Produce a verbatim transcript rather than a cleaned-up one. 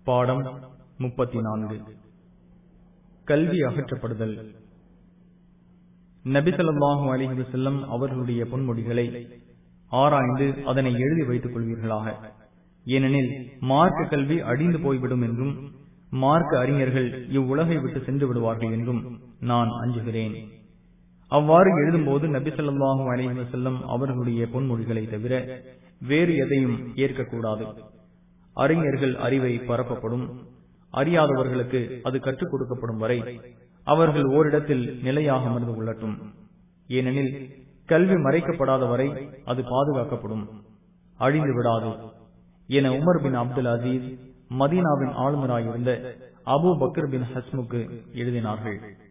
பாடம் முப்பத்தி நான்கு. கல்வி அகற்றப்படுதல். நபி ஸல்லல்லாஹு அலைஹி வஸல்லம் அவர்களுடைய பொன்மொழிகளை ஆராய்ந்து அதனை எழுதி வைத்துக் கொள்வீர்களாக. ஏனெனில் மார்க்க கல்வி அழிந்து போய்விடும் என்றும் மார்க்க அறிஞர்கள் இவ்வுலகை விட்டு சென்று விடுவார்கள் என்றும் நான் அஞ்சுகிறேன். அவ்வாறு எழுதும்போது நபி ஸல்லல்லாஹு அலைஹி வஸல்லம் அவர்களுடைய பொன்மொழிகளை தவிர வேறு எதையும் ஏற்கக்கூடாது. அறிஞர்கள் அறிவை பரப்பப்படும், அறியாதவர்களுக்கு அது கற்றுக் கொடுக்கப்படும் வரை அவர்கள் ஓரிடத்தில் நிலையாக அமர்ந்து கொள்ளட்டும். ஏனெனில் கல்வி மறைக்கப்படாத வரை அது பாதுகாக்கப்படும், அழிந்து விடாது என உமர் பின் அப்துல் அசீஸ் மதீனாவின் ஆளுநராயிருந்த அபூ பக்கர் பின் ஹஸ்முக்கு எழுதினார்கள்.